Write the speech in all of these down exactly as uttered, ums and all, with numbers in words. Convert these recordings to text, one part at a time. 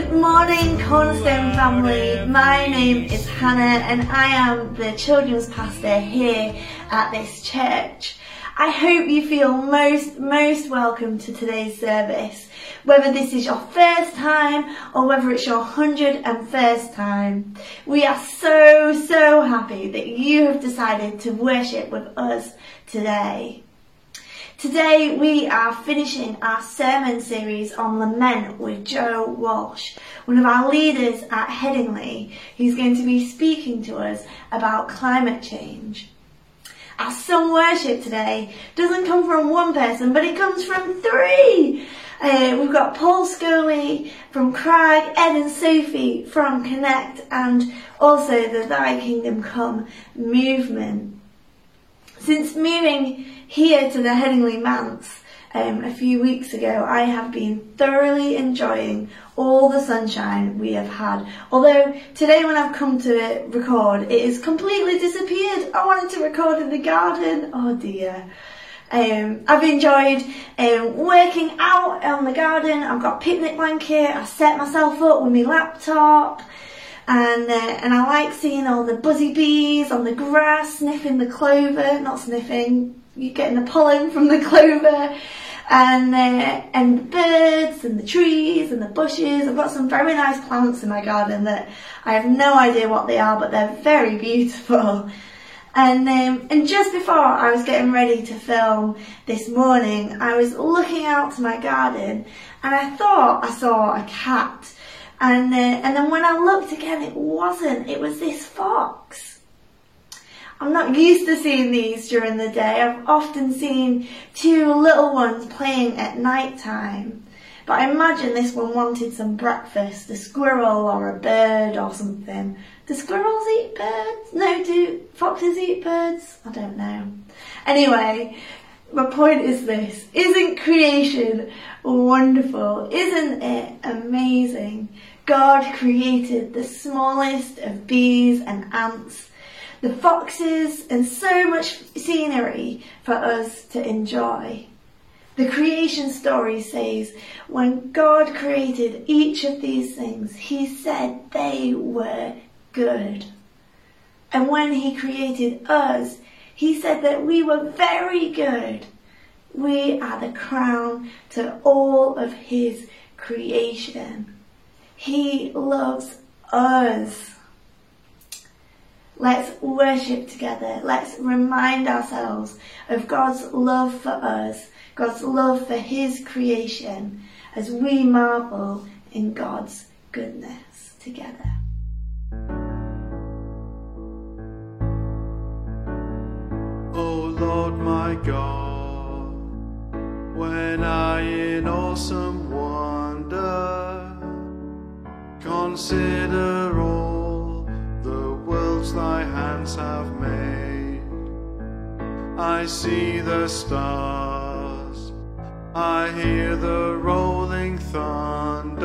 Good morning, Cornerstone family. My name is Hannah and I am the children's pastor here at this church. I hope you feel most, most welcome to today's service. Whether this is your first time or whether it's your hundred and first time, we are so, so happy that you have decided to worship with us today. Today we are finishing our sermon series on lament with Joe Walsh, one of our leaders at Headingley, who's going to be speaking to us about climate change. Our song worship today doesn't come from one person, but it comes from three. Uh, we've got Paul Scully from Crag, Ed and Sophie from Connect, and also the Thy Kingdom Come movement. Since moving here to the Headingley Manse um, a few weeks ago, I have been thoroughly enjoying all the sunshine we have had. Although today when I've come to record, it has completely disappeared. I wanted to record in the garden. Oh dear. Um, I've enjoyed um, working out on the garden. I've got a picnic blanket. I set myself up with my laptop. And, uh, and I like seeing all the buzzy bees on the grass, sniffing the clover, not sniffing, you're getting the pollen from the clover, and, uh, and the birds and the trees and the bushes. I've got some very nice plants in my garden that I have no idea what they are, but they're very beautiful. And, um, and just before I was getting ready to film this morning, I was looking out to my garden and I thought I saw a cat. And, uh, and then when I looked again, it wasn't. It was this fox. I'm not used to seeing these during the day. I've often seen two little ones playing at night time. But I imagine this one wanted some breakfast, a squirrel or a bird or something. Do squirrels eat birds? No, do foxes eat birds? I don't know. Anyway, my point is this. Isn't creation wonderful? Isn't it amazing? God created the smallest of bees and ants, the foxes, and so much scenery for us to enjoy. The creation story says, when God created each of these things, he said they were good. And when he created us, he said that we were very good. We are the crown to all of his creation. He loves us. Let's worship together. Let's remind ourselves of God's love for us, God's love for his creation, as we marvel in God's goodness together. Oh Lord my God, when I in awesome wonder consider all the worlds thy hands have made, I see the stars, I hear the rolling thunder,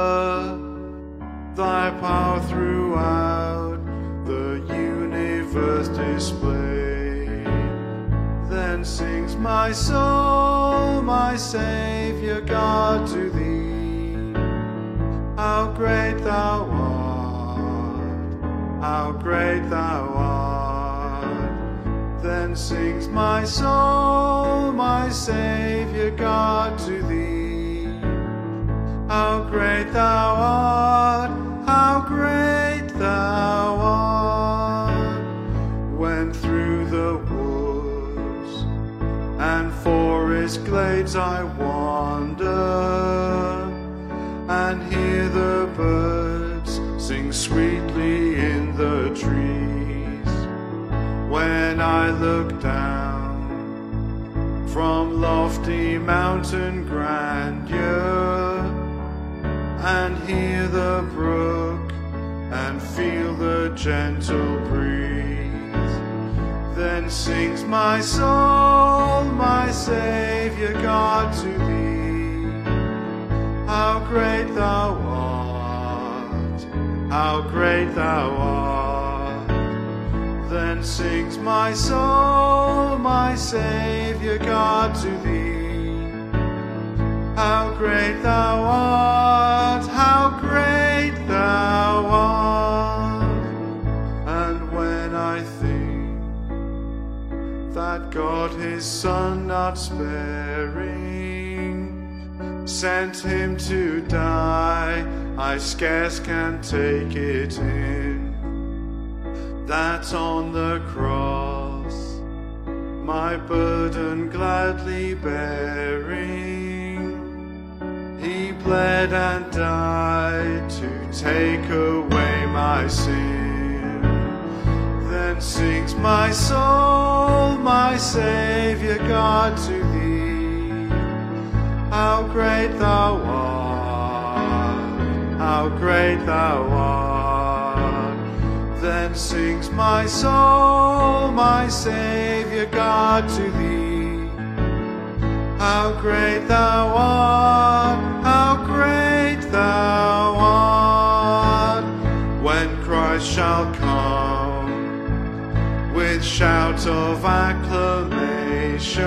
thy power throughout the universe displayed. Then sings my soul, my Saviour God, to thee. How great thou art, how great thou art. Then sings my soul, my Saviour God, to thee. How great thou art, how great thou art. When through the woods and forest glades I wander, and hear the birds sing sweetly in the trees. When I look down from lofty mountain grandeur, and hear the brook and feel the gentle breeze, then sings my soul, my Saviour God, to thee. How great thou art, how great thou art. Then sings my soul, my Saviour God, to thee. How great thou art, how great not sparing, sent him to die. I scarce can take it in, that on the cross, my burden gladly bearing, he bled and died to take away my sin. Then sings my soul, my Saviour God, to thee, how great thou art, how great thou art. Then sings my soul, my Saviour God, to thee, how great thou art, how great thou art. When Christ shall come with shout of acclamation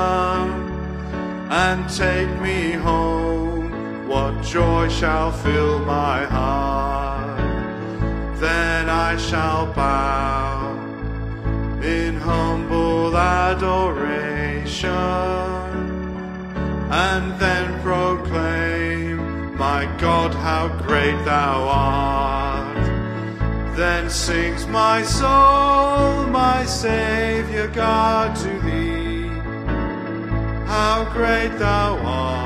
and take me home, what joy shall fill my heart. Then I shall bow in humble adoration, and then proclaim, my God, how great thou art. Then sings my soul, my Saviour God, to thee, how great thou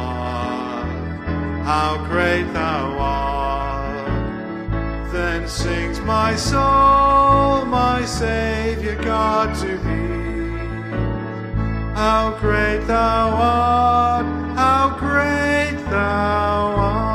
art, how great thou art. Then sings my soul, my Saviour God, to thee, how great thou art, how great thou art.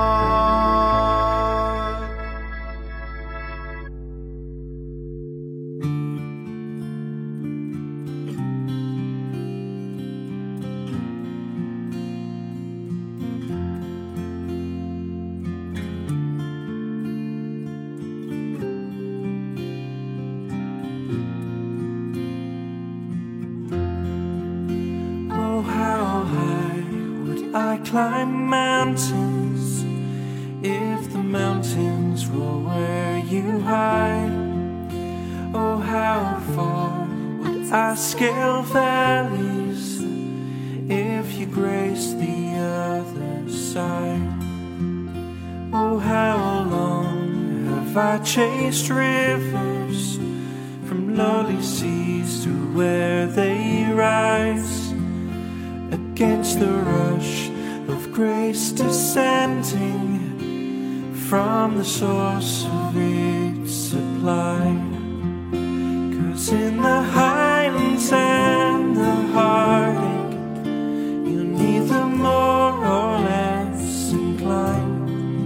I climb mountains if the mountains roll where you hide. Oh, how far would I scale valleys if you grace the other side? Oh, how long have I chased rivers from lowly seas to where they rise, against the rush of grace descending from the source of its supply. 'Cause in the highlands and the heartache, you're neither more or less inclined.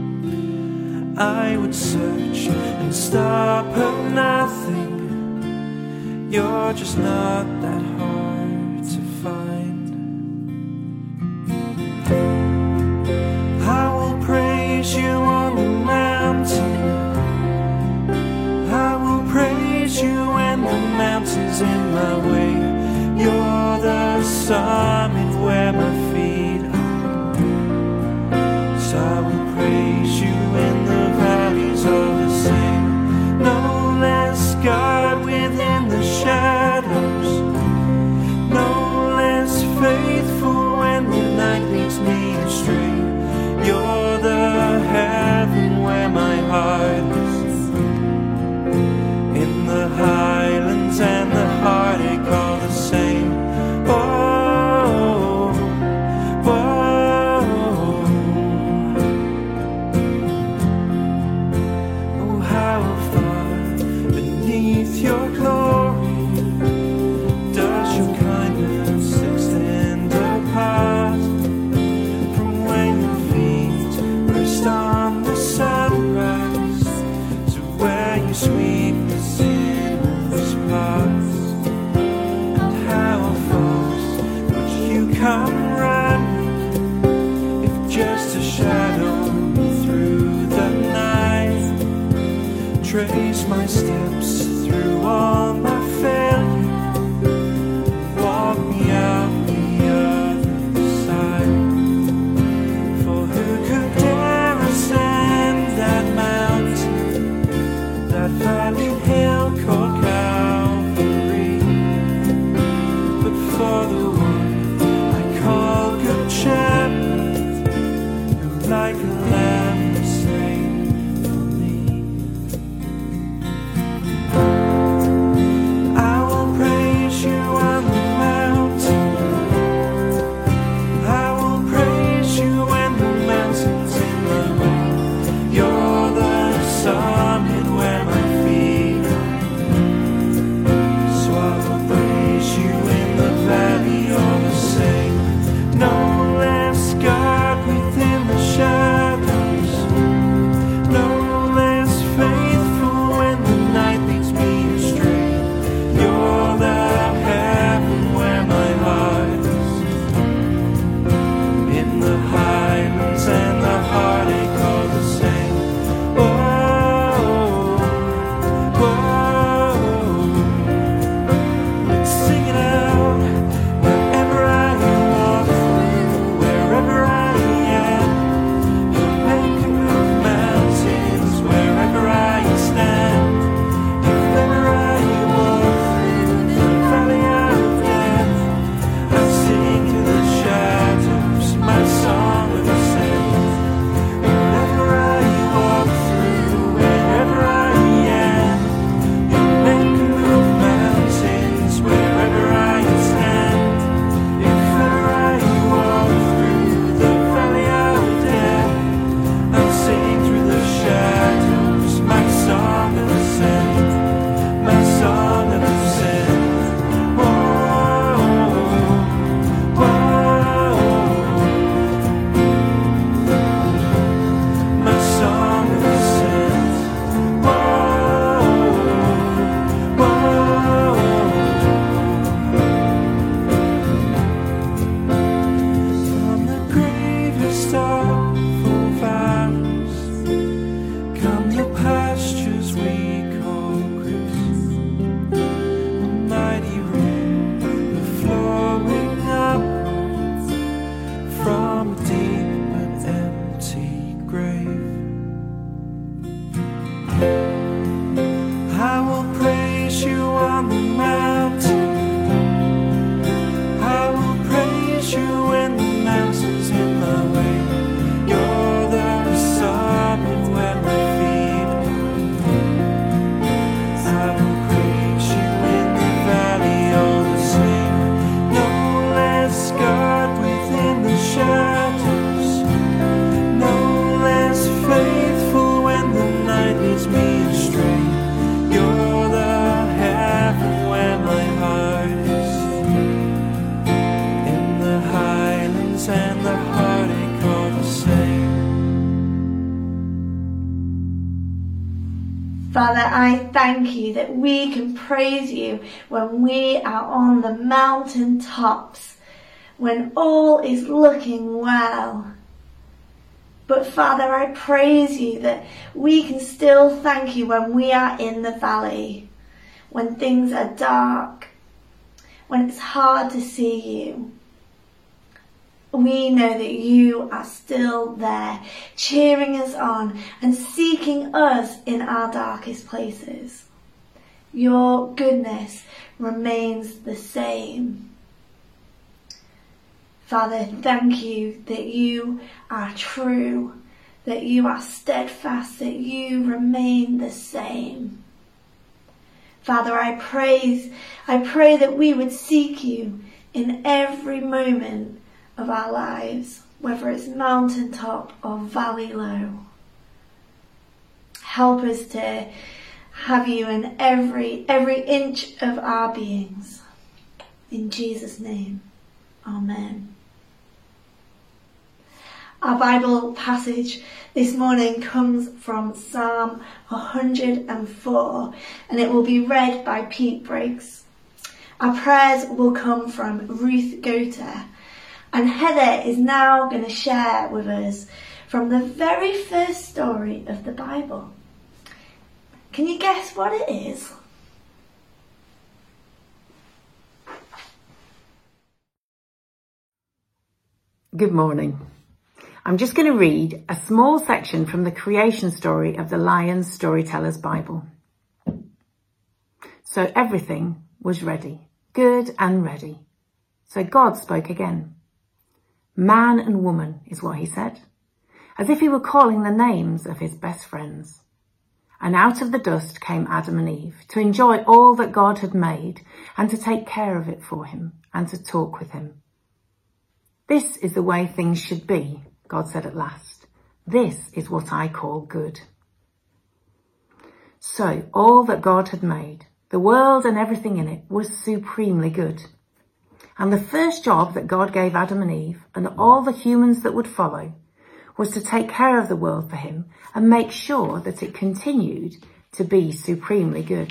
I would search and stop at nothing, you're just not that hard to find. I will praise you on the mountain, I will praise you when the mountain's in my way. You're the summit where my feet are, so I will praise you when the valleys are the same. No less God within the shadows, no less faithful when the night leads me astray. You're the heaven where my heart is, in the highlands and the heartache all the same. Oh, whoa. Oh, how far beneath your glory does your kindness extend apart, from when your feet rest on the sunrise to where you sweep the sinner's path. And how fast would you come running if just a shadow through the night? Trace my steps through all my failure, walk me out the other side. For who could dare ascend that mountain, that valley hill called Calvary, but for the one Lamb was slain for me. I will praise you on the mountain. I will praise you when the mountain's in my way. You're the summit where my feet are. So I will praise you in the valley, you're the same. No less God within the shadows, no less faithful when the night leads me astray. You're the heaven where my heart is. In the highlands and the heartache are the same. Whoa, whoa, let's sing it out. Wherever I walk through, wherever I am, you make me move mountains. Wherever I stand, if ever I walk through the valley of death, I'll sing through the shadows my song of ascent. Wherever I walk through, wherever I am, you make me move mountains. Wherever I stand, if ever I walk through the valley of death, I'll sing through the shadows my song of ascent, my song of ascent. Whoa, whoa, my song of ascent. Whoa, whoa. From the gravest of all valleys come the pastures we call grace. A mighty river flowing upwards from a deep but empty grave. I will praise you on the mountain. I will praise you when the mountain's in my way. You're the summit where my feet are. I will praise you in the valley all the same. No less God within the shadows, no less faithful when the night leads me astray. You're the heaven where my heart is. In the highlands and the heartache are the same. Father, I thank you that we can praise you when we are on the mountain tops, when all is looking well. But Father, I praise you that we can still thank you when we are in the valley, when things are dark, when it's hard to see you. We know that you are still there, cheering us on and seeking us in our darkest places. Your goodness remains the same. Father, thank you that you are true, that you are steadfast, that you remain the same. Father, I praise, I pray that we would seek you in every moment of our lives, whether it's mountaintop or valley low. Help us to have you in every, every inch of our beings. In Jesus' name, amen. Our Bible passage this morning comes from Psalm one hundred and four, and it will be read by Pete Briggs. Our prayers will come from Ruth Gota, and Heather is now going to share with us from the very first story of the Bible. Can you guess what it is? Good morning. I'm just going to read a small section from the creation story of the Lyons Storytellers Bible. So everything was ready, good and ready. So God spoke again. Man and woman is what he said. as if he were calling the names of his best friends. And out of the dust came Adam and Eve to enjoy all that God had made and to take care of it for him and to talk with him. This is the way things should be, God said at last. This is what I call good. So all that God had made, the world and everything in it, was supremely good. And the first job that God gave Adam and Eve and all the humans that would follow was to take care of the world for him and make sure that it continued to be supremely good.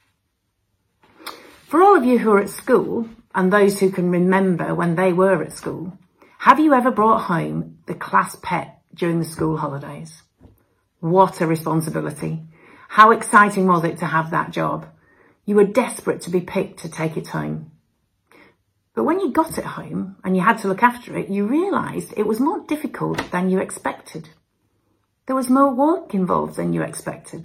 For all of you who are at school and those who can remember when they were at school, have you ever brought home the class pet during the school holidays? What a responsibility. How exciting was it to have that job? You were desperate to be picked to take it home. But when you got it home and you had to look after it, you realised it was more difficult than you expected. There was more work involved than you expected.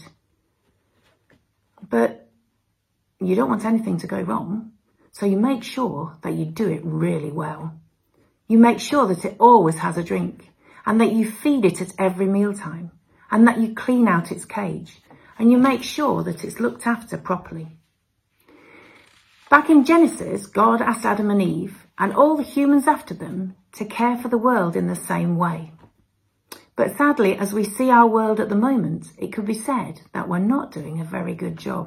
But you don't want anything to go wrong, so you make sure that you do it really well. You make sure that it always has a drink and that you feed it at every mealtime and that you clean out its cage and you make sure that it's looked after properly. Back in Genesis, God asked Adam and Eve and all the humans after them to care for the world in the same way. But sadly, as we see our world at the moment, it could be said that we're not doing a very good job.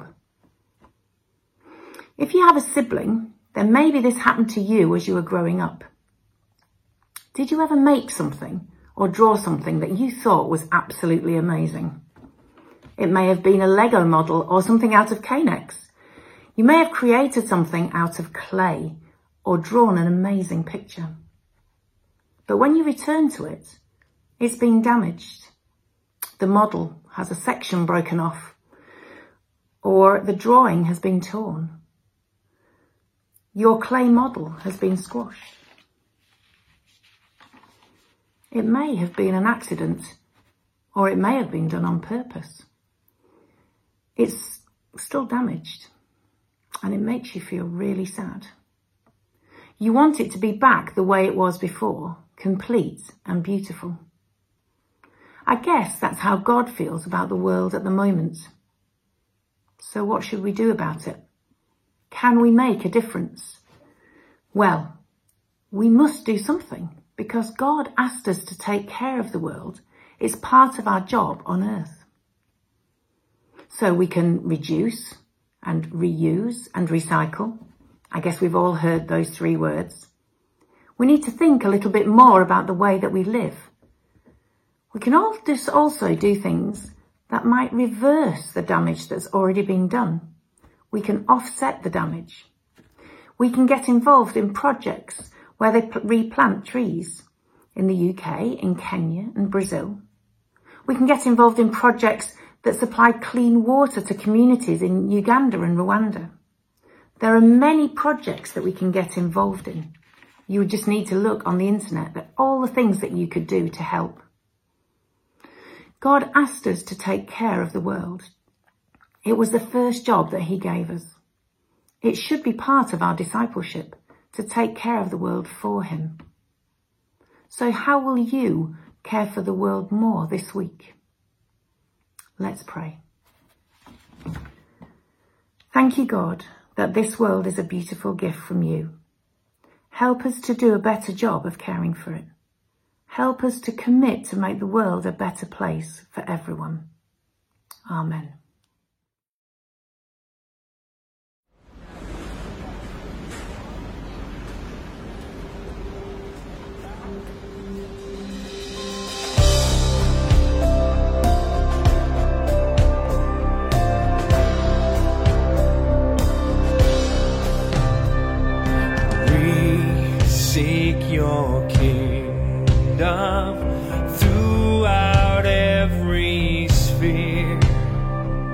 If you have a sibling, then maybe this happened to you as you were growing up. Did you ever make something or draw something that you thought was absolutely amazing? It may have been a Lego model or something out of K-Nex. You may have created something out of clay or drawn an amazing picture. But when you return to it, it's been damaged. The model has a section broken off, or the drawing has been torn. Your clay model has been squashed. It may have been an accident, or it may have been done on purpose. It's still damaged. And it makes you feel really sad. You want it to be back the way it was before, complete and beautiful. I guess that's how God feels about the world at the moment. So what should we do about it? Can we make a difference? Well, we must do something because God asked us to take care of the world. It's part of our job on earth. So we can reduce and reuse and recycle. I guess we've all heard those three words. We need to think a little bit more about the way that we live. We can also do things that might reverse the damage that's already been done. We can offset the damage. We can get involved in projects where they replant trees in the U K, in Kenya and Brazil. We can get involved in projects that supply clean water to communities in Uganda and Rwanda. There are many projects that we can get involved in. You would just need to look on the internet at all the things that you could do to help. God asked us to take care of the world. It was the first job that he gave us. It should be part of our discipleship to take care of the world for him. So how will you care for the world more this week? Let's pray. Thank you, God, that this world is a beautiful gift from you. Help us to do a better job of caring for it. Help us to commit to make the world a better place for everyone. Amen. Seek your kingdom throughout every sphere.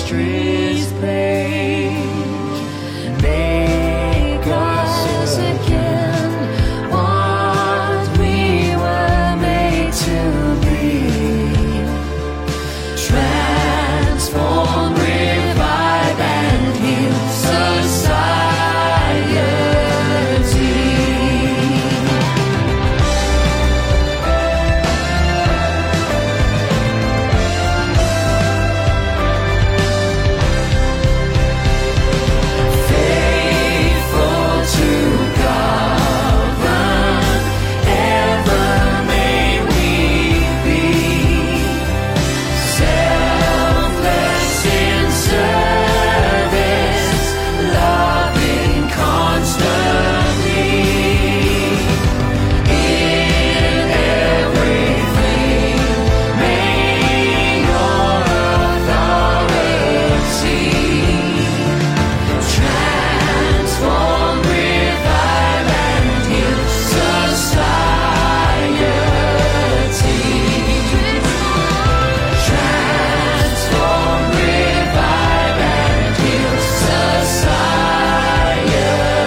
history's page. Make us again what we were made to be. Transform, revive, and heal society. Faithful to govern, ever may we be. Selfless in service, loving constantly. In everything, may your authority transform, revive, and heal society. Transform, revive, and heal society.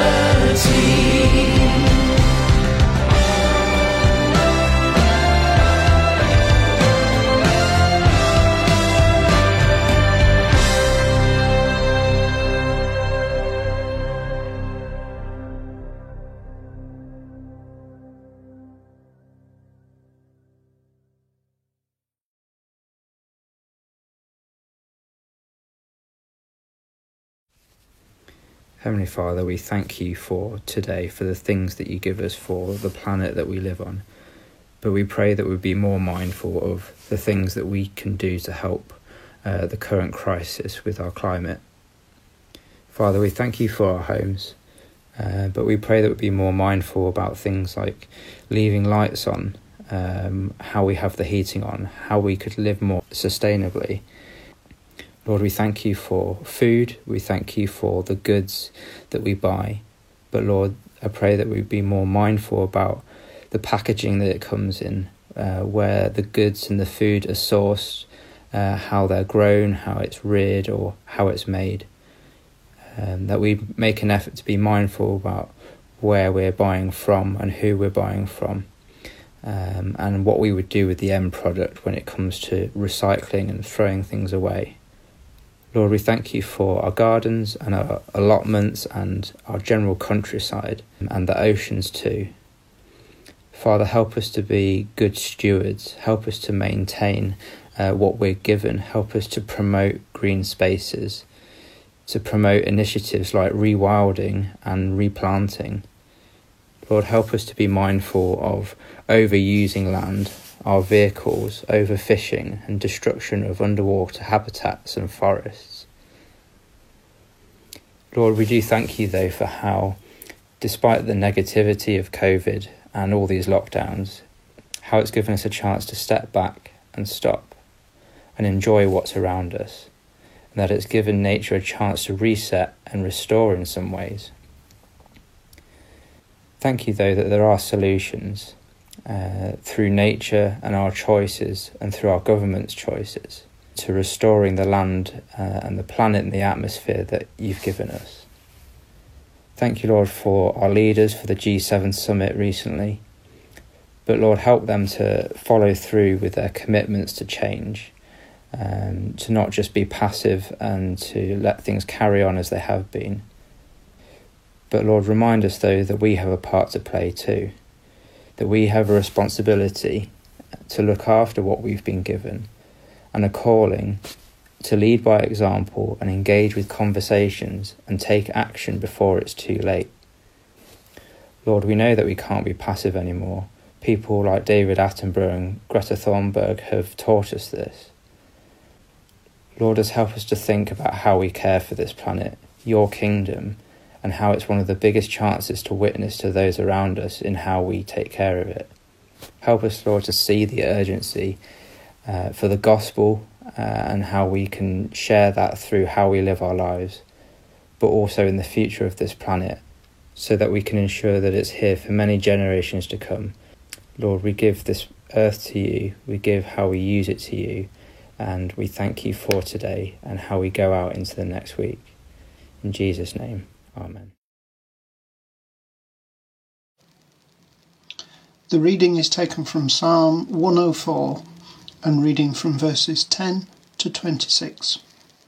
Heavenly Father, we thank you for today, for the things that you give us, for the planet that we live on. But we pray that we'd be more mindful of the things that we can do to help uh, the current crisis with our climate. Father, we thank you for our homes, uh, but we pray that we'd be more mindful about things like leaving lights on, um, how we have the heating on, how we could live more sustainably. Lord, we thank you for food, we thank you for the goods that we buy, but Lord, I pray that we'd be more mindful about the packaging that it comes in, uh, where the goods and the food are sourced, uh, how they're grown, how it's reared, or how it's made. Um, that we make an effort to be mindful about where we're buying from and who we're buying from, um, and what we would do with the end product when it comes to recycling and throwing things away. Lord, we thank you for our gardens and our allotments and our general countryside and the oceans too. Father, help us to be good stewards. Help us to maintain uh, what we're given. Help us to promote green spaces, to promote initiatives like rewilding and replanting. Lord, help us to be mindful of overusing land, our vehicles, overfishing and destruction of underwater habitats and forests. Lord, we do thank you though for how, despite the negativity of COVID and all these lockdowns, how it's given us a chance to step back and stop and enjoy what's around us, and that it's given nature a chance to reset and restore in some ways. Thank you though that there are solutions Uh, through nature and our choices and through our government's choices to restoring the land uh, and the planet and the atmosphere that you've given us. Thank you, Lord, for our leaders for the G seven summit recently. But Lord, help them to follow through with their commitments to change, um, to not just be passive and to let things carry on as they have been. But Lord, remind us though that we have a part to play too. That we have a responsibility to look after what we've been given, and a calling to lead by example and engage with conversations and take action before it's too late. Lord, we know that we can't be passive anymore. People like David Attenborough and Greta Thunberg have taught us this. Lord, just help us to think about how we care for this planet, your kingdom, and how it's one of the biggest chances to witness to those around us in how we take care of it. Help us, Lord, to see the urgency uh, for the gospel uh, and how we can share that through how we live our lives, but also in the future of this planet, so that we can ensure that it's here for many generations to come. Lord, we give this earth to you, we give how we use it to you, And we thank you for today and how we go out into the next week. In Jesus' name, amen. The reading is taken from Psalm one oh four and reading from verses ten to twenty-six.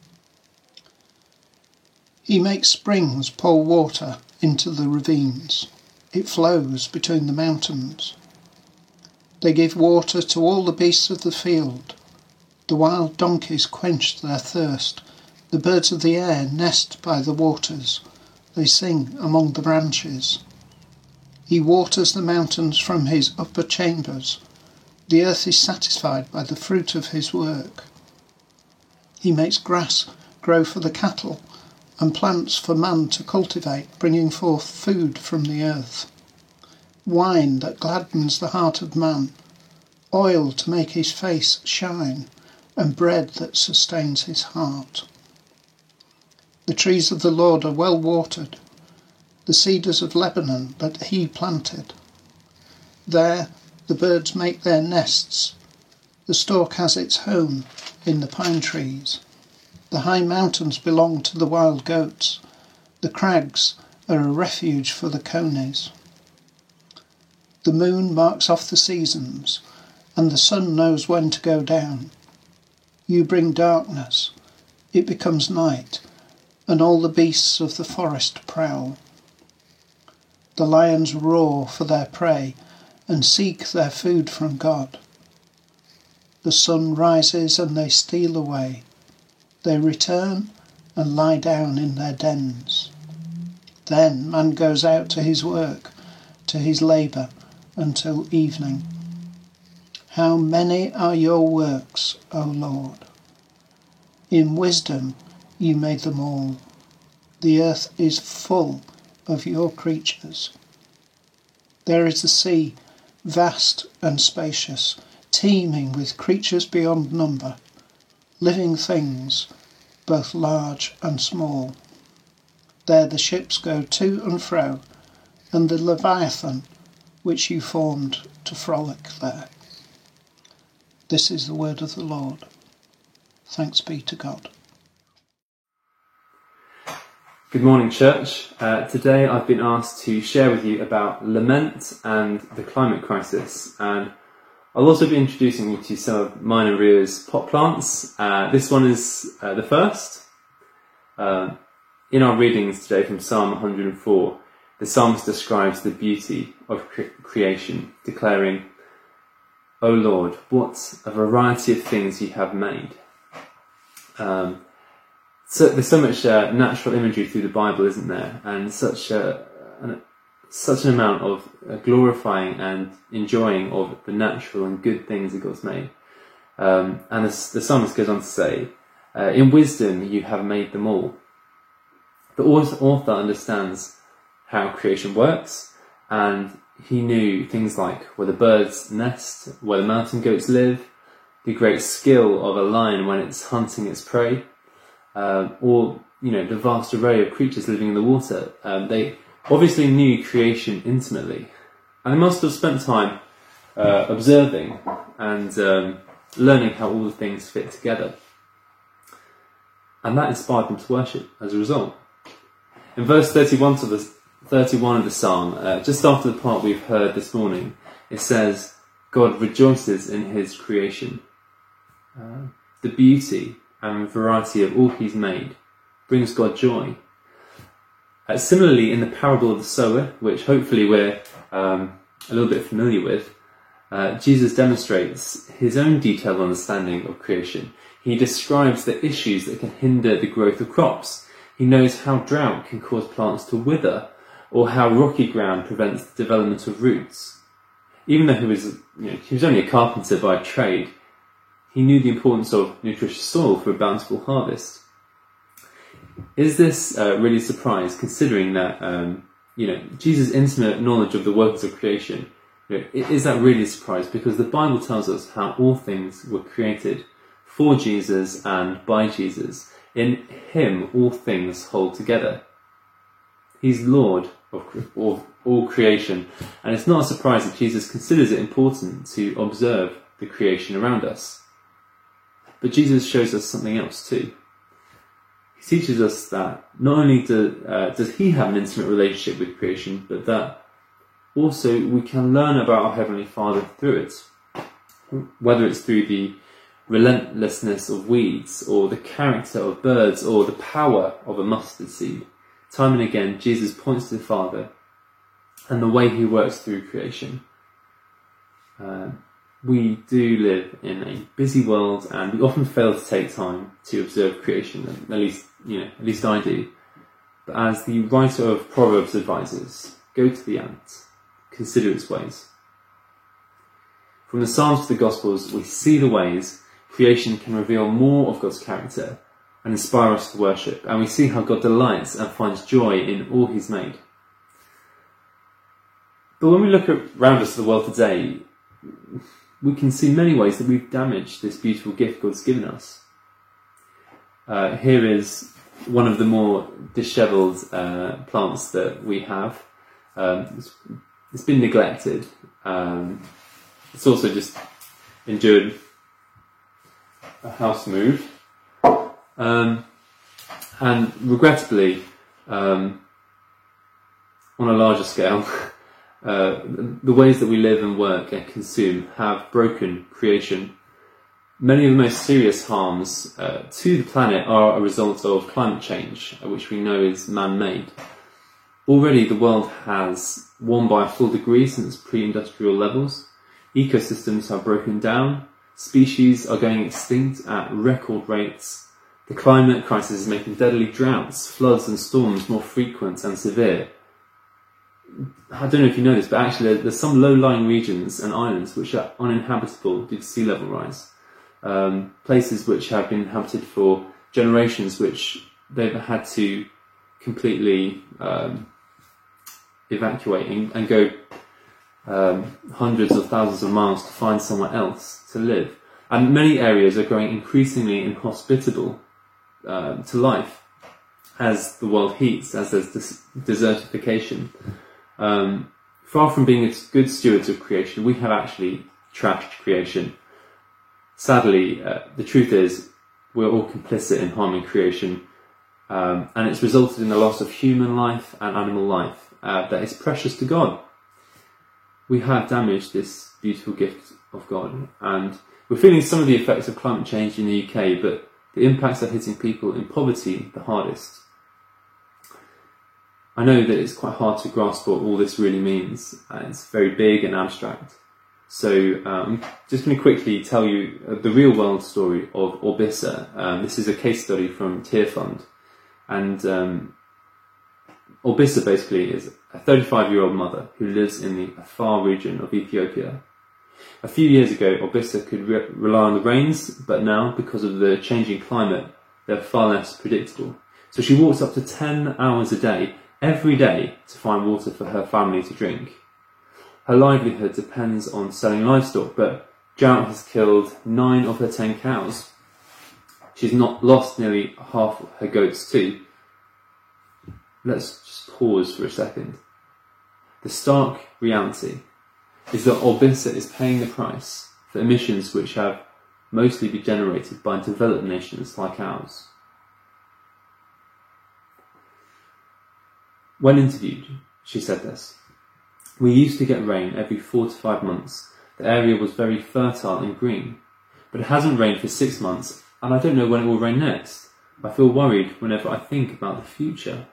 He makes springs pour water into the ravines. It flows between the mountains. They give water to all the beasts of the field. The wild donkeys quench their thirst. The birds of the air nest by the waters. They sing among the branches. He waters the mountains from his upper chambers. The earth is satisfied by the fruit of his work. He makes grass grow for the cattle and plants for man to cultivate, bringing forth food from the earth. Wine that gladdens the heart of man, oil to make his face shine, and bread that sustains his heart. The trees of the Lord are well watered, the cedars of Lebanon that he planted. There the birds make their nests. The stork has its home in the pine trees. The high mountains belong to the wild goats. The crags are a refuge for the conies. The moon marks off the seasons, and the sun knows when to go down. You bring darkness, it becomes night, and all the beasts of the forest prowl. The lions roar for their prey and seek their food from God. The sun rises and they steal away. They return and lie down in their dens. Then man goes out to his work, to his labour, until evening. How many are your works, O Lord? In wisdom you made them all. The earth is full of your creatures. There is the sea, vast and spacious, teeming with creatures beyond number, living things, both large and small. There the ships go to and fro, and the Leviathan, which you formed to frolic there. This is the word of the Lord. Thanks be to God. Good morning, church. Uh, today I've been asked to share with you about lament and the climate crisis, and I'll also be introducing you to some of mine and Rio's pot plants. Uh, this one is uh, the first. Uh, in our readings today from Psalm one oh four, the psalmist describes the beauty of cre- creation, declaring, "O Lord, what a variety of things you have made." Um, so there's so much uh, natural imagery through the Bible, isn't there? And such a, an, such an amount of uh, glorifying and enjoying of the natural and good things that God's made. Um, and the, the psalmist goes on to say, uh, "In wisdom you have made them all." The author understands how creation works, and he knew things like where the birds nest, where the mountain goats live, the great skill of a lion when it's hunting its prey, um, or, you know, the vast array of creatures living in the water. Um, they obviously knew creation intimately, and they must have spent time uh, observing and um, learning how all the things fit together. And that inspired them to worship as a result. In verse thirty-one to the thirty-one of the psalm, uh, just after the part we've heard this morning, it says, God rejoices in his creation. Uh, the beauty and variety of all he's made brings God joy. Uh, similarly, in the parable of the sower, which hopefully we're um, a little bit familiar with, uh, Jesus demonstrates his own detailed understanding of creation. He describes the issues that can hinder the growth of crops. He knows how drought can cause plants to wither, or how rocky ground prevents the development of roots. Even though he was, you know, he was only a carpenter by trade, he knew the importance of nutritious soil for a bountiful harvest. Is this uh, really a surprise, considering that, um, you know, Jesus' intimate knowledge of the workings of creation? You know, is that really a surprise? Because the Bible tells us how all things were created for Jesus and by Jesus. In him, all things hold together. He's Lord of, of all creation, and it's not a surprise that Jesus considers it important to observe the creation around us. But Jesus shows us something else too. He teaches us that not only do, uh, does he have an intimate relationship with creation, but that also we can learn about our Heavenly Father through it. Whether it's through the relentlessness of weeds, or the character of birds, or the power of a mustard seed. Time and again, Jesus points to the Father and the way he works through creation. Uh, we do live in a busy world, and we often fail to take time to observe creation. At least, you know, at least I do. But as the writer of Proverbs advises, go to the ant, consider its ways. From the Psalms to the Gospels, we see the ways creation can reveal more of God's character and inspire us to worship, and we see how God delights and finds joy in all he's made. But when we look around us at the world today, we can see many ways that we've damaged this beautiful gift God's given us. Uh, here is one of the more dishevelled uh, plants that we have. Um, it's, it's been neglected. Um, it's also just endured a house move, um, and regrettably, um, on a larger scale, uh, the ways that we live and work and consume have broken creation. Many of the most serious harms uh, to the planet are a result of climate change, which we know is man-made. Already the world has warmed by a full degree since pre-industrial levels. Ecosystems have broken down. Species are going extinct at record rates. The climate crisis is making deadly droughts, floods and storms more frequent and severe. I don't know if you know this, but actually there's some low-lying regions and islands which are uninhabitable due to sea level rise. Um, places which have been inhabited for generations, which they've had to completely um, evacuate and, and go Um, hundreds of thousands of miles to find somewhere else to live. And many areas are growing increasingly inhospitable uh, to life as the world heats, as there's des- desertification. Um, far from being good stewards of creation, we have actually trashed creation. Sadly, uh, the truth is we're all complicit in harming creation, um, and it's resulted in the loss of human life and animal life uh, that is precious to God. We have damaged this beautiful gift of God, and we're feeling some of the effects of climate change in the U K, but the impacts are hitting people in poverty the hardest. I know that it's quite hard to grasp what all this really means, and it's very big and abstract. So um, I'm just going to quickly tell you the real world story of Orbissa. Um, this is a case study from Tearfund, and um, Orbissa basically is a thirty-five-year-old mother who lives in the Afar region of Ethiopia. A few years ago, Orbissa could re- rely on the rains, but now, because of the changing climate, they're far less predictable. So she walks up to ten hours a day, every day, to find water for her family to drink. Her livelihood depends on selling livestock, but drought has killed nine of her ten cows. She's not lost nearly half of her goats too. Let's just pause for a second. The stark reality is that Orbissa is paying the price for emissions which have mostly been generated by developed nations like ours. When interviewed, she said this: "We used to get rain every four to five months. The area was very fertile and green, but it hasn't rained for six months, and I don't know when it will rain next. I feel worried whenever I think about the future."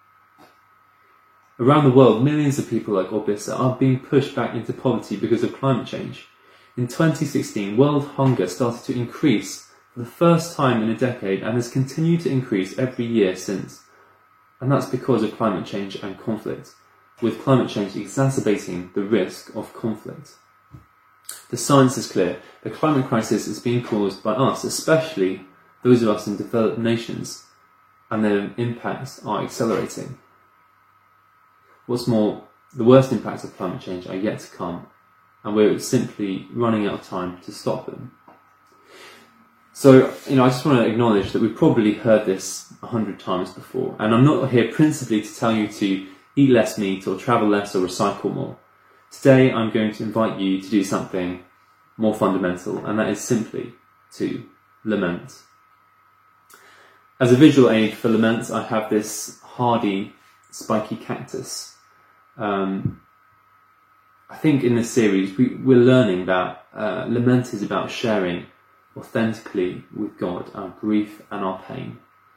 Around the world, millions of people like Orbissa are being pushed back into poverty because of climate change. In twenty sixteen, world hunger started to increase for the first time in a decade and has continued to increase every year since. And that's because of climate change and conflict, with climate change exacerbating the risk of conflict. The science is clear. The climate crisis is being caused by us, especially those of us in developed nations, and their impacts are accelerating. What's more, the worst impacts of climate change are yet to come, and we're simply running out of time to stop them. So, you know, I just want to acknowledge that we've probably heard this a hundred times before, and I'm not here principally to tell you to eat less meat or travel less or recycle more. Today I'm going to invite you to do something more fundamental, and that is simply to lament. As a visual aid for lament, I have this hardy, spiky cactus. Um, I think in this series we, we're learning that uh, lament is about sharing authentically with God our grief and our pain.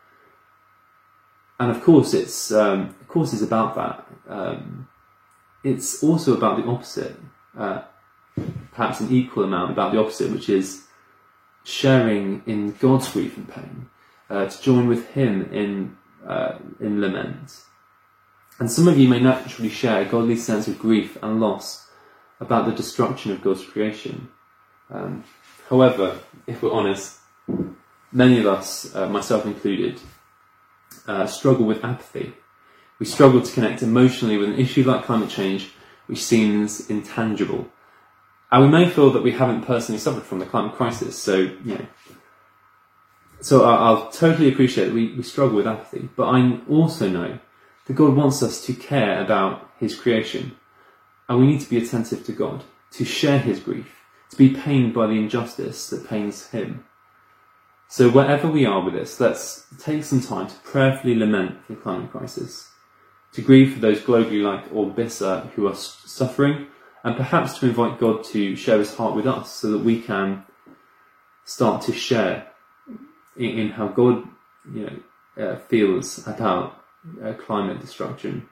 And of course, it's um, of course it's about that. Um, it's also about the opposite, uh, perhaps an equal amount about the opposite, which is sharing in God's grief and pain, uh, to join with Him in uh, in lament. And some of you may naturally share a godly sense of grief and loss about the destruction of God's creation. Um, however, if we're honest, many of us, uh, myself included, uh, struggle with apathy. We struggle to connect emotionally with an issue like climate change, which seems intangible. And we may feel that we haven't personally suffered from the climate crisis, so, you know. So I, I'll totally appreciate that we, we struggle with apathy, but I also know that God wants us to care about His creation, and we need to be attentive to God, to share His grief, to be pained by the injustice that pains Him. So wherever we are with this, let's take some time to prayerfully lament the climate crisis, to grieve for those globally like Orbissa who are suffering, and perhaps to invite God to share His heart with us so that we can start to share in, in how God, you know, uh, feels about uh, climate destruction.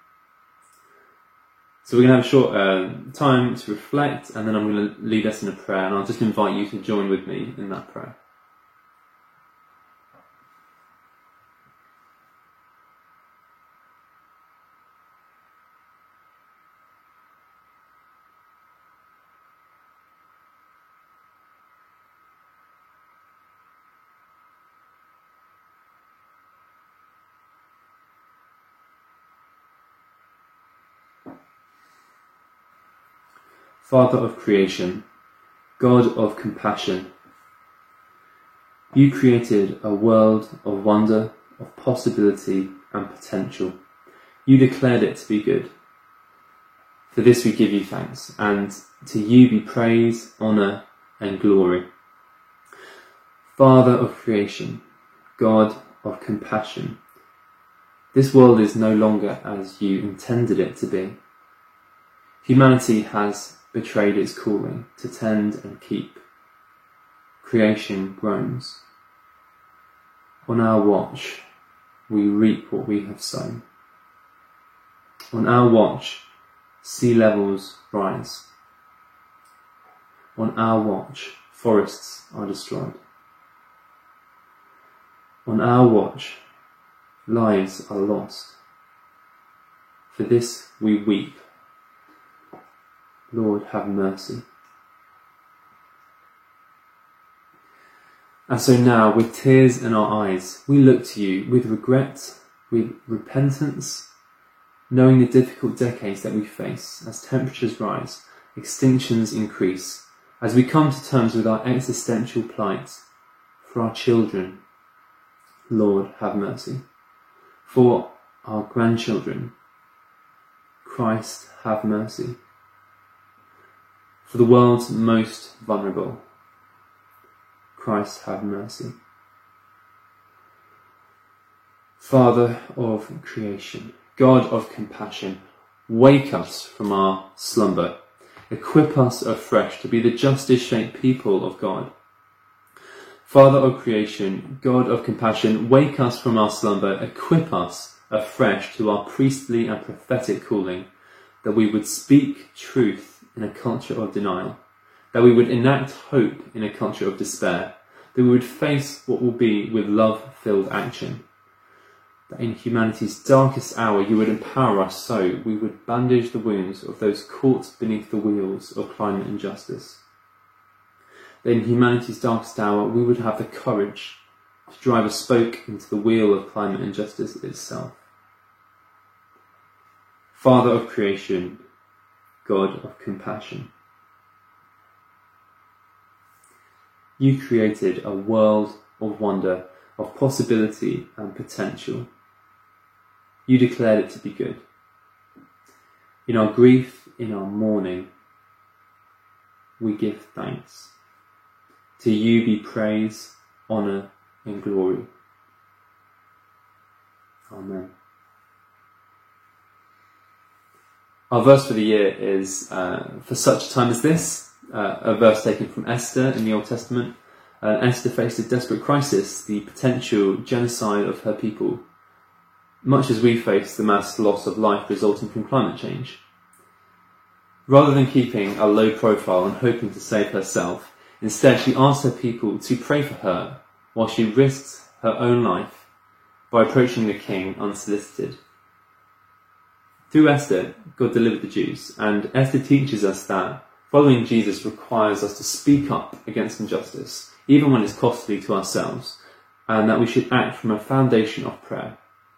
So we're going to have a short uh, time to reflect, and then I'm going to lead us in a prayer, and I'll just invite you to join with me in that prayer. Father of creation, God of compassion, you created a world of wonder, of possibility and potential. You declared it to be good. For this we give you thanks, and to you be praise, honour and glory. Father of creation, God of compassion, this world is no longer as you intended it to be. Humanity has betrayed its calling to tend and keep. Creation groans. On our watch, we reap what we have sown. On our watch, sea levels rise. On our watch, forests are destroyed. On our watch, lives are lost. For this we weep. Lord, have mercy. And so now, with tears in our eyes, we look to you with regret, with repentance, knowing the difficult decades that we face as temperatures rise, extinctions increase, as we come to terms with our existential plight for our children. Lord, have mercy. For our grandchildren, Christ, have mercy. For the world's most vulnerable, Christ, have mercy. Father of creation, God of compassion, wake us from our slumber. Equip us afresh to be the justice-shaped people of God. Father of creation, God of compassion, wake us from our slumber. Equip us afresh to our priestly and prophetic calling, that we would speak truth in a culture of denial, that we would enact hope in a culture of despair, that we would face what will be with love-filled action, that in humanity's darkest hour you would empower us so we would bandage the wounds of those caught beneath the wheels of climate injustice, that in humanity's darkest hour we would have the courage to drive a spoke into the wheel of climate injustice itself. Father of creation, God of compassion, you created a world of wonder, of possibility and potential. You declared it to be good. In our grief, in our mourning, we give thanks. To you be praise, honour and glory. Amen. Our verse for the year is, uh, for such a time as this, uh, a verse taken from Esther in the Old Testament. Uh, Esther faced a desperate crisis, the potential genocide of her people, much as we face the mass loss of life resulting from climate change. Rather than keeping a low profile and hoping to save herself, instead she asked her people to pray for her while she risked her own life by approaching the king unsolicited. Through Esther, God delivered the Jews, and Esther teaches us that following Jesus requires us to speak up against injustice, even when it's costly to ourselves, and that we should act from a foundation of prayer.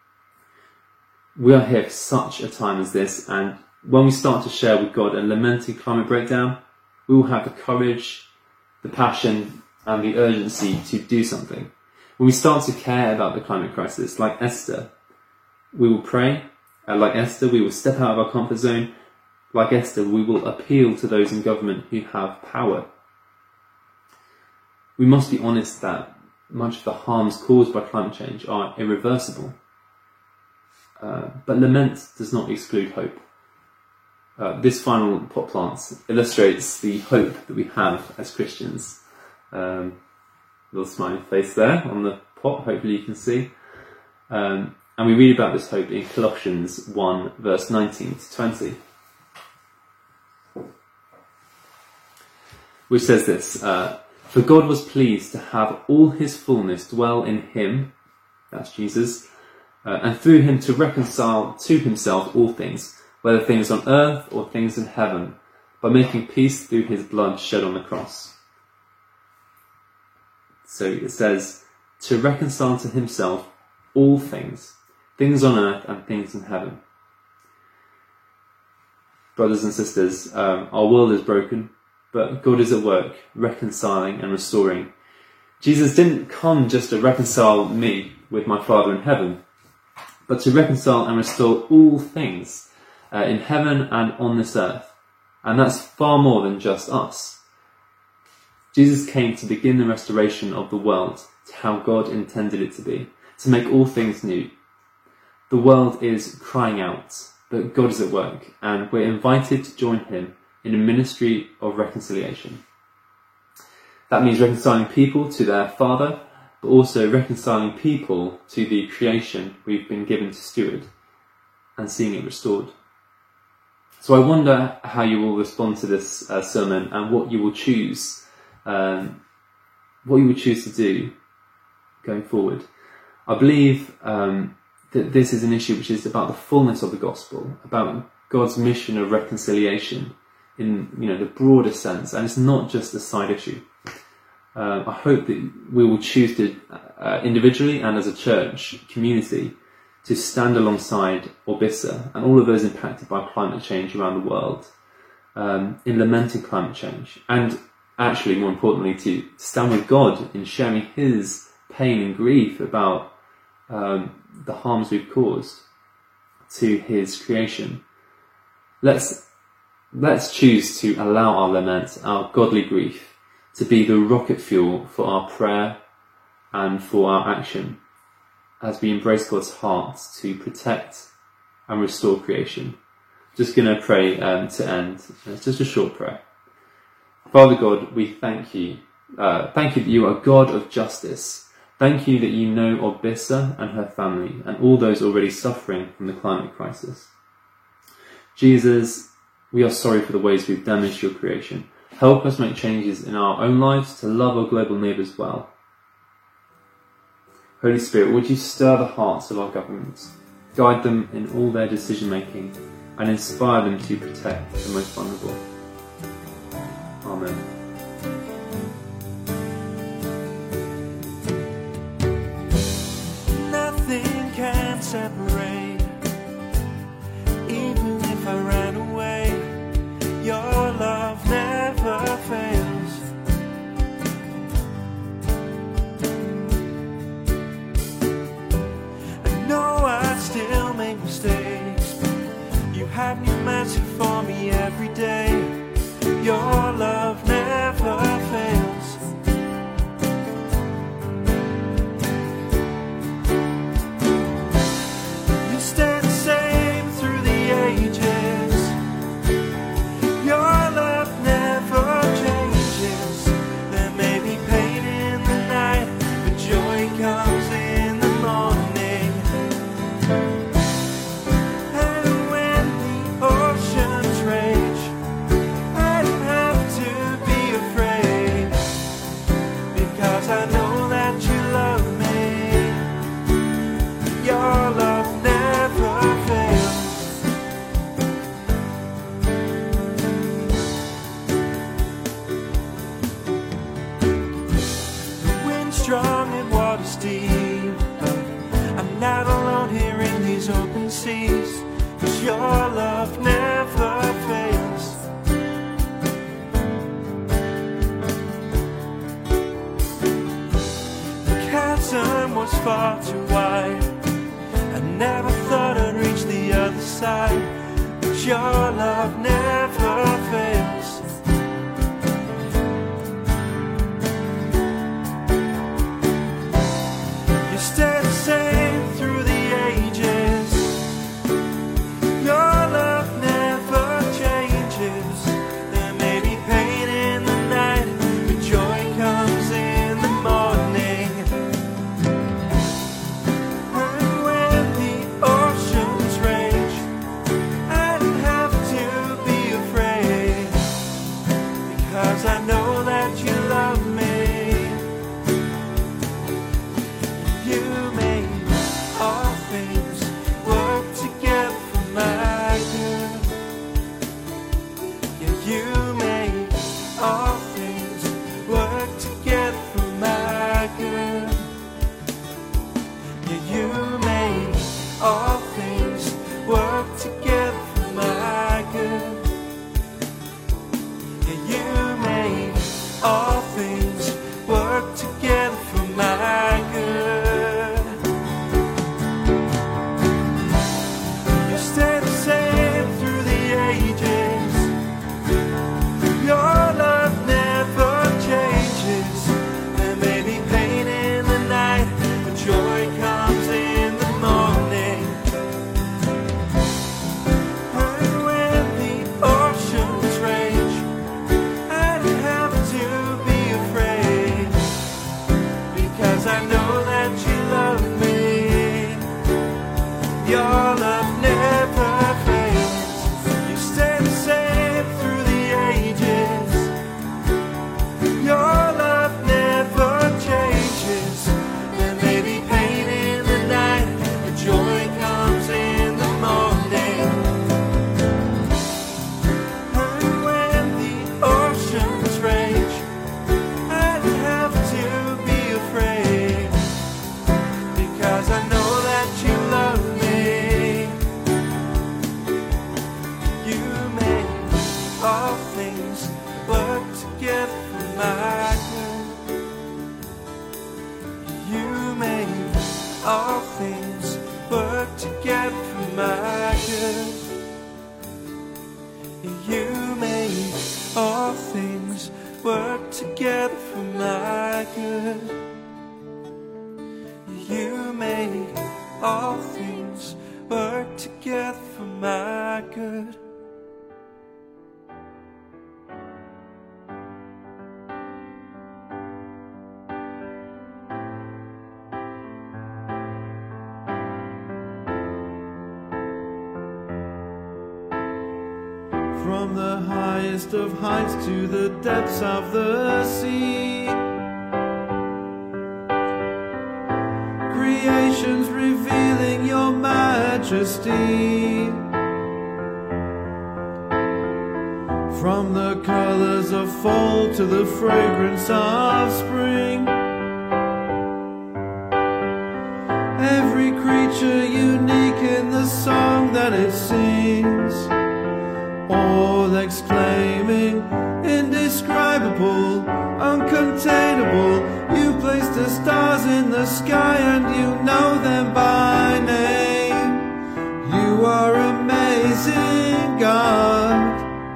We are here for such a time as this, and when we start to share with God and lamenting climate breakdown, we will have the courage, the passion, and the urgency to do something. When we start to care about the climate crisis, like Esther, we will pray. And like Esther, we will step out of our comfort zone. Like Esther, we will appeal to those in government who have power. We must be honest that much of the harms caused by climate change are irreversible. Uh, but lament does not exclude hope. Uh, this final pot plant illustrates the hope that we have as Christians. Um, little smiley face there on the pot, hopefully you can see. Um, And we read about this hope in Colossians one, verse nineteen to twenty. Which says this, uh, For God was pleased to have all his fullness dwell in him, that's Jesus, uh, and through him to reconcile to himself all things, whether things on earth or things in heaven, by making peace through his blood shed on the cross. So it says, to reconcile to himself all things, things on earth and things in heaven. Brothers and sisters, um, our world is broken, but God is at work, reconciling and restoring. Jesus didn't come just to reconcile me with my Father in heaven, but to reconcile and restore all things uh, in heaven and on this earth. And that's far more than just us. Jesus came to begin the restoration of the world to how God intended it to be, to make all things new. The world is crying out, but God is at work, and we're invited to join him in a ministry of reconciliation. That means reconciling people to their Father, but also reconciling people to the creation we've been given to steward, and seeing it restored. So I wonder how you will respond to this uh, sermon, and what you will choose, um, what you will choose to do going forward. I believe um, that this is an issue which is about the fullness of the gospel, about God's mission of reconciliation in, you know, the broader sense, and it's not just a side issue. Uh, I hope that we will choose to, uh, individually and as a church community, to stand alongside Orbissa and all of those impacted by climate change around the world, um, in lamenting climate change, and actually, more importantly, to stand with God in sharing his pain and grief about um, the harms we've caused to his creation. Let's let's choose to allow our lament, our godly grief, to be the rocket fuel for our prayer and for our action, as we embrace God's heart to protect and restore creation. Just going to pray um, to end. It's just a short prayer. Father God, we thank you. Uh, thank you that you are God of justice. Thank you that you know Orbissa and her family and all those already suffering from the climate crisis. Jesus, we are sorry for the ways we've damaged your creation. Help us make changes in our own lives to love our global neighbours well. Holy Spirit, would you stir the hearts of our governments, guide them in all their decision making, and inspire them to protect the most vulnerable. Amen. Nothing can separate, even if I ran away. Your love never fails. I know I still make mistakes, but you have new mercy for me every day. Your love never deep, but I'm not alone here in these open seas, 'cause your love never fails. The chasm was far too wide, I never thought I'd reach the other side, but your love never fails. You stay the same through the ages, your love never changes. There may be pain in the night, but joy comes in the morning. And when the oceans rage, I don't have to be afraid, because I know that you love me. You made all things work together for my good. Yeah, you made all things work together for my good. Yeah, you made all things work together for my good. Yeah, you made all things work together for my good. You stay the same through the ages, your love never changes. There may be pain in the night, but joy comes in the morning. And when the oceans rage, I don't have to be afraid, because I know that you love me. Your love never fails. You stay the same through the ages, your love never changes. There may be pain in the night, but joy comes in the morning. And when the oceans rage, I don't have to be afraid, because I know that you love me. You made all things work together for my good. You made all things work together for my good. You made all things work together for my good. You made all things work together for my good. From the highest of heights to the depths of the sea, creation's revealing your majesty. From the colors of fall to the fragrance of spring, every creature unique in the song that it sings, all exclaiming, indescribable, uncontainable. You placed the stars in the sky and you know them by name. You are amazing, God.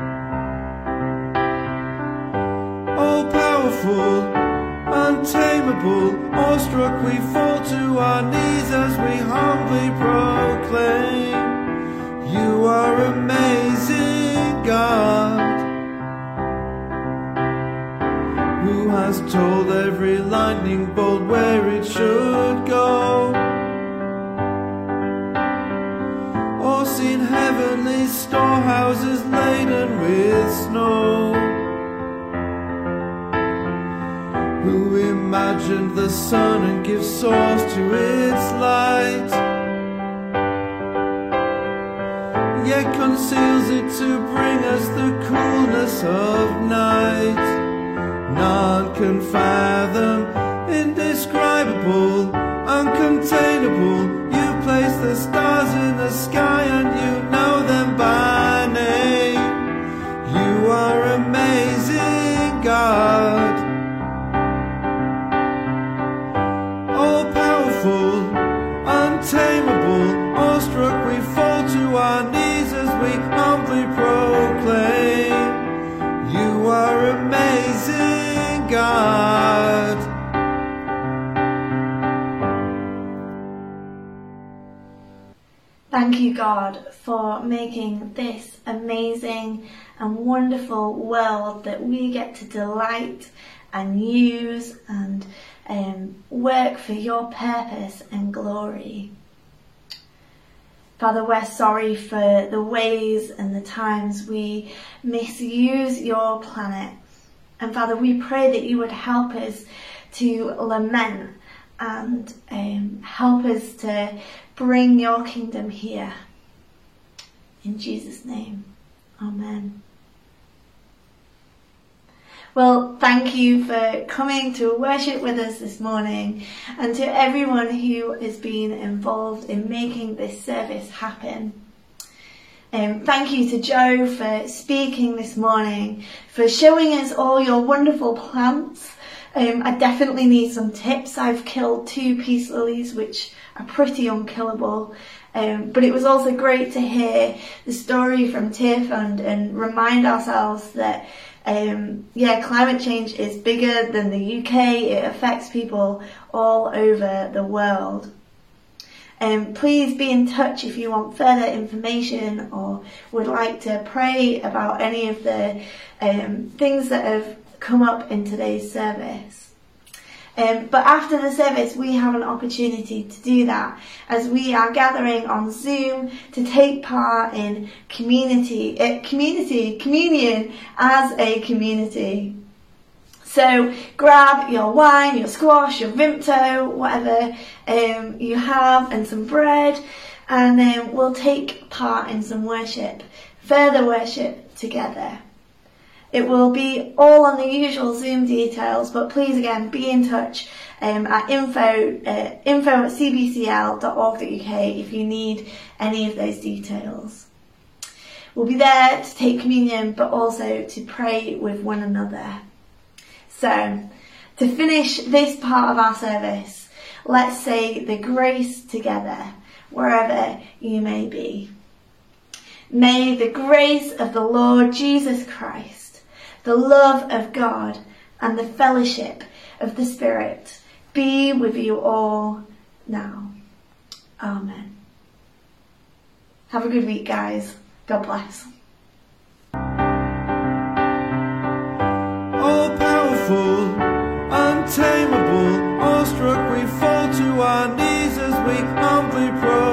All powerful, untamable, awestruck we fall to our knees as we humbly proclaim. You are amazing, God, who has told every lightning bolt where it should go, or seen heavenly storehouses laden with snow, who imagined the sun and gives source to its light, yet conceals it to bring us the coolness of night. None can fathom, indescribable, You are amazing, God. Thank you, God, for making this amazing and wonderful world that we get to delight and use and um, work for your purpose and glory. Father, we're sorry for the ways and the times we misuse your planet. And Father, we pray that you would help us to lament and um, help us to bring your kingdom here. In Jesus' name, amen. Well, thank you for coming to worship with us this morning, and to everyone who has been involved in making this service happen. Um, thank you to Joe for speaking this morning, for showing us all your wonderful plants. Um, I definitely need some tips. I've killed two peace lilies, which are pretty unkillable. Um, but it was also great to hear the story from Tearfund and remind ourselves that Um, yeah, climate change is bigger than the U K. It affects people all over the world. Um, please be in touch if you want further information or would like to pray about any of the um, things that have come up in today's service. Um, but after the service, we have an opportunity to do that as we are gathering on Zoom to take part in community, uh, community, communion as a community. So grab your wine, your squash, your Vimto, whatever um, you have, and some bread, and then we'll take part in some worship, further worship together. It will be all on the usual Zoom details, but please again be in touch um, at info uh, info at c b c l dot org dot u k if you need any of those details. We'll be there to take communion, but also to pray with one another. So, to finish this part of our service, let's say the grace together, wherever you may be. May the grace of the Lord Jesus Christ, the love of God, and the fellowship of the Spirit be with you all now. Amen. Have a good week, guys. God bless. All powerful, untamable, awestruck we fall to our knees as we humbly pray.